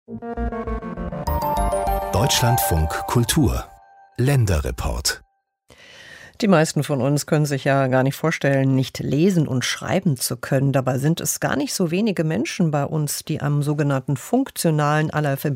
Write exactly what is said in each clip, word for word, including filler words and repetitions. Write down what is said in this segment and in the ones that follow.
Deutschlandfunk Kultur Länderreport. Die meisten von uns können sich ja gar nicht vorstellen, nicht lesen und schreiben zu können. Dabei sind es gar nicht so wenige Menschen bei uns, die am sogenannten funktionalen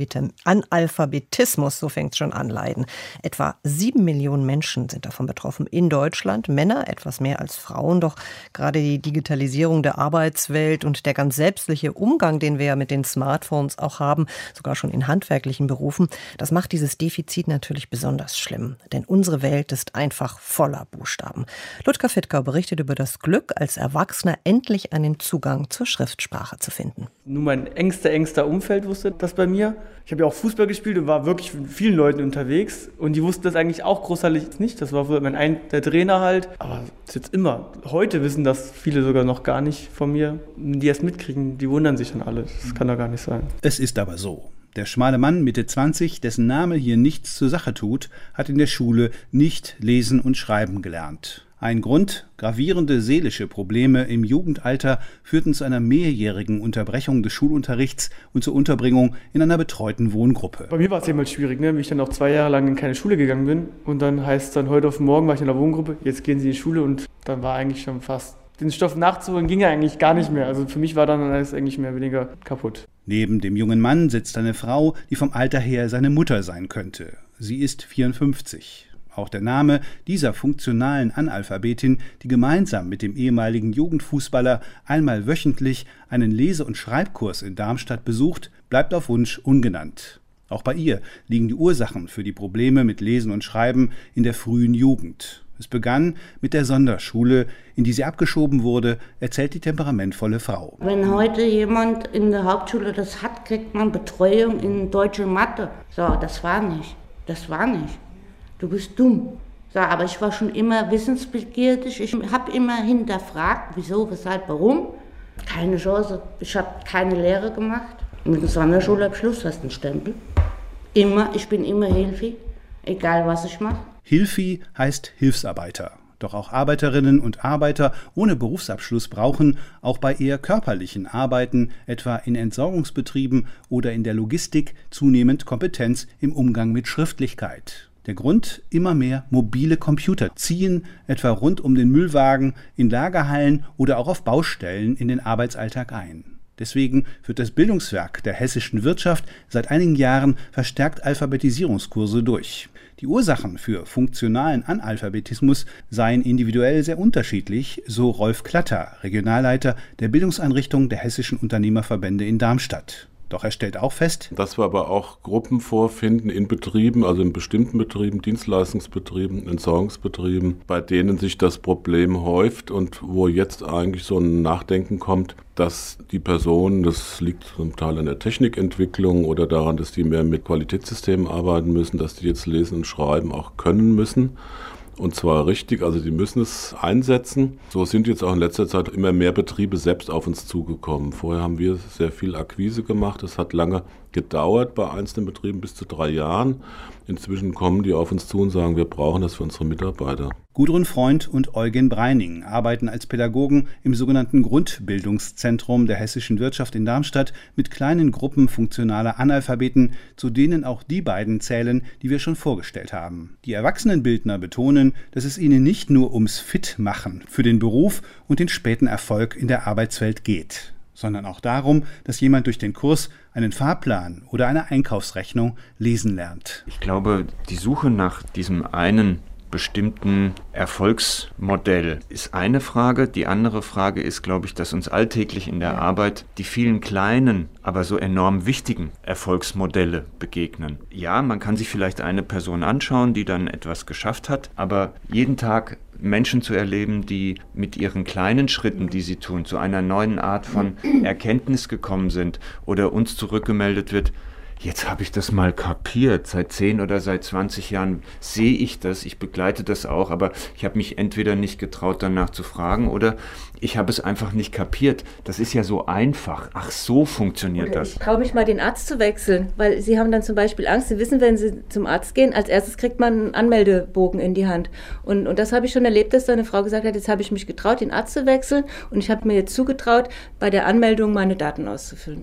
Analphabetismus, so fängt es schon an, leiden. Etwa sieben Millionen Menschen sind davon betroffen in Deutschland. Männer etwas mehr als Frauen. Doch gerade die Digitalisierung der Arbeitswelt und der ganz selbstliche Umgang, den wir ja mit den Smartphones auch haben, sogar schon in handwerklichen Berufen, das macht dieses Defizit natürlich besonders schlimm. Denn unsere Welt ist einfach voller Buchstaben. Ludger Fittkau berichtet über das Glück, als Erwachsener endlich einen Zugang zur Schriftsprache zu finden. Nur mein engster, engster Umfeld wusste das bei mir. Ich habe ja auch Fußball gespielt und war wirklich mit vielen Leuten unterwegs. Und die wussten das eigentlich auch großartig nicht. Das war wohl mein ein, der Trainer halt. Aber das ist jetzt immer. Heute wissen das viele sogar noch gar nicht von mir. Die das mitkriegen, die wundern sich dann alle. Das kann doch gar nicht sein. Es ist aber so. Der schmale Mann Mitte zwanzig, dessen Name hier nichts zur Sache tut, hat in der Schule nicht lesen und schreiben gelernt. Ein Grund, gravierende seelische Probleme im Jugendalter führten zu einer mehrjährigen Unterbrechung des Schulunterrichts und zur Unterbringung in einer betreuten Wohngruppe. Bei mir war es jemals schwierig, ne? Wie ich dann auch zwei Jahre lang in keine Schule gegangen bin. Und dann heißt es dann, heute auf morgen war ich in der Wohngruppe, jetzt gehen Sie in die Schule. Und dann war eigentlich schon fast, den Stoff nachzuholen ging ja eigentlich gar nicht mehr. Also für mich war dann alles eigentlich mehr oder weniger kaputt. Neben dem jungen Mann sitzt eine Frau, die vom Alter her seine Mutter sein könnte. Sie ist vierundfünfzig. Auch der Name dieser funktionalen Analphabetin, die gemeinsam mit dem ehemaligen Jugendfußballer einmal wöchentlich einen Lese- und Schreibkurs in Darmstadt besucht, bleibt auf Wunsch ungenannt. Auch bei ihr liegen die Ursachen für die Probleme mit Lesen und Schreiben in der frühen Jugend. Es begann mit der Sonderschule, in die sie abgeschoben wurde, erzählt die temperamentvolle Frau. Wenn heute jemand in der Hauptschule das hat, kriegt man Betreuung in Deutsch und Mathe. So, das war nicht. Das war nicht. Du bist dumm. So, aber ich war schon immer wissensbegierig. Ich habe immer hinterfragt, wieso, weshalb, warum. Keine Chance. Ich habe keine Lehre gemacht. Mit dem Sonderschulabschluss hast du einen Stempel. Immer, ich bin immer Hilfe, egal was ich mache. Hilfi heißt Hilfsarbeiter. Doch auch Arbeiterinnen und Arbeiter ohne Berufsabschluss brauchen auch bei eher körperlichen Arbeiten, etwa in Entsorgungsbetrieben oder in der Logistik, zunehmend Kompetenz im Umgang mit Schriftlichkeit. Der Grund: immer mehr mobile Computer ziehen, etwa rund um den Müllwagen, in Lagerhallen oder auch auf Baustellen in den Arbeitsalltag ein. Deswegen führt das Bildungswerk der hessischen Wirtschaft seit einigen Jahren verstärkt Alphabetisierungskurse durch. Die Ursachen für funktionalen Analphabetismus seien individuell sehr unterschiedlich, so Rolf Klatter, Regionalleiter der Bildungseinrichtung der hessischen Unternehmerverbände in Darmstadt. Doch er stellt auch fest, dass wir aber auch Gruppen vorfinden in Betrieben, also in bestimmten Betrieben, Dienstleistungsbetrieben, Entsorgungsbetrieben, bei denen sich das Problem häuft und wo jetzt eigentlich so ein Nachdenken kommt, dass die Personen, das liegt zum Teil an der Technikentwicklung oder daran, dass die mehr mit Qualitätssystemen arbeiten müssen, dass die jetzt lesen und schreiben auch können müssen. Und zwar richtig, also die müssen es einsetzen. So sind jetzt auch in letzter Zeit immer mehr Betriebe selbst auf uns zugekommen. Vorher haben wir sehr viel Akquise gemacht. Es hat lange gedauert, bei einzelnen Betrieben bis zu drei Jahren. Inzwischen kommen die auf uns zu und sagen, wir brauchen das für unsere Mitarbeiter. Gudrun Freund und Eugen Breining arbeiten als Pädagogen im sogenannten Grundbildungszentrum der hessischen Wirtschaft in Darmstadt mit kleinen Gruppen funktionaler Analphabeten, zu denen auch die beiden zählen, die wir schon vorgestellt haben. Die Erwachsenenbildner betonen, dass es ihnen nicht nur ums Fitmachen für den Beruf und den späten Erfolg in der Arbeitswelt geht, sondern auch darum, dass jemand durch den Kurs einen Fahrplan oder eine Einkaufsrechnung lesen lernt. Ich glaube, die Suche nach diesem einen bestimmten Erfolgsmodell ist eine Frage. Die andere Frage ist, glaube ich, dass uns alltäglich in der Arbeit die vielen kleinen, aber so enorm wichtigen Erfolgsmodelle begegnen. Ja, man kann sich vielleicht eine Person anschauen, die dann etwas geschafft hat, aber jeden Tag Menschen zu erleben, die mit ihren kleinen Schritten, die sie tun, zu einer neuen Art von Erkenntnis gekommen sind oder uns zurückgemeldet wird, jetzt habe ich das mal kapiert, seit zehn oder seit zwanzig Jahren sehe ich das, ich begleite das auch, aber ich habe mich entweder nicht getraut, danach zu fragen oder ich habe es einfach nicht kapiert. Das ist ja so einfach. Ach, so funktioniert oder das. Ich traue mich mal, den Arzt zu wechseln, weil Sie haben dann zum Beispiel Angst, Sie wissen, wenn Sie zum Arzt gehen, als erstes kriegt man einen Anmeldebogen in die Hand. Und, und das habe ich schon erlebt, dass da eine Frau gesagt hat, jetzt habe ich mich getraut, den Arzt zu wechseln und ich habe mir jetzt zugetraut, bei der Anmeldung meine Daten auszufüllen.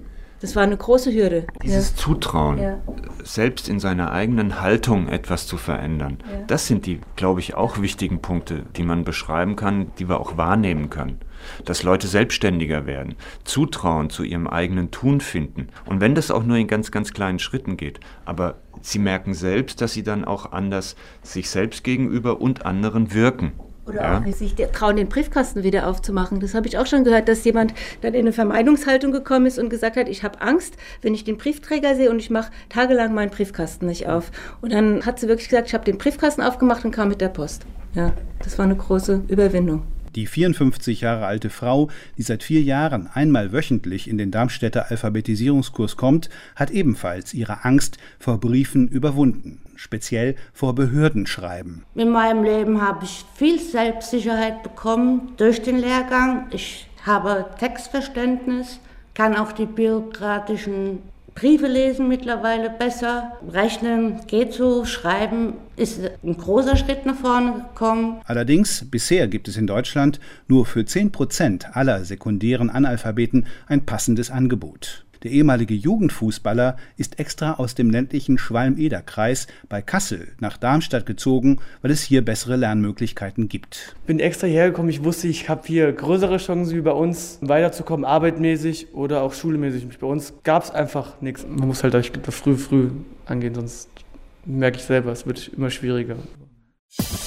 Das war eine große Hürde. Dieses ja. Zutrauen, ja. selbst in seiner eigenen Haltung etwas zu verändern, ja. das sind die, glaube ich, auch wichtigen Punkte, die man beschreiben kann, die wir auch wahrnehmen können. Dass Leute selbstständiger werden, Zutrauen zu ihrem eigenen Tun finden. Und wenn das auch nur in ganz, ganz kleinen Schritten geht, aber sie merken selbst, dass sie dann auch anders sich selbst gegenüber und anderen wirken. Oder ja. auch sich trauen, den Briefkasten wieder aufzumachen. Das habe ich auch schon gehört, dass jemand dann in eine Vermeidungshaltung gekommen ist und gesagt hat, ich habe Angst, wenn ich den Briefträger sehe und ich mache tagelang meinen Briefkasten nicht auf. Und dann hat sie wirklich gesagt, ich habe den Briefkasten aufgemacht und kam mit der Post. Ja, das war eine große Überwindung. Die vierundfünfzig Jahre alte Frau, die seit vier Jahren einmal wöchentlich in den Darmstädter Alphabetisierungskurs kommt, hat ebenfalls ihre Angst vor Briefen überwunden, speziell vor Behördenschreiben. In meinem Leben habe ich viel Selbstsicherheit bekommen durch den Lehrgang. Ich habe Textverständnis, kann auch die bürokratischen Briefe lesen mittlerweile besser. Rechnen geht so, schreiben ist ein großer Schritt nach vorne gekommen. Allerdings, bisher gibt es in Deutschland nur für zehn Prozent aller sekundären Analphabeten ein passendes Angebot. Der ehemalige Jugendfußballer ist extra aus dem ländlichen Schwalm-Eder-Kreis bei Kassel nach Darmstadt gezogen, weil es hier bessere Lernmöglichkeiten gibt. Ich bin extra hergekommen, ich wusste, ich habe hier größere Chancen wie bei uns weiterzukommen, arbeitmäßig oder auch schulmäßig. Bei uns gab es einfach nichts. Man muss halt früh, früh angehen, sonst merke ich selber, es wird immer schwieriger.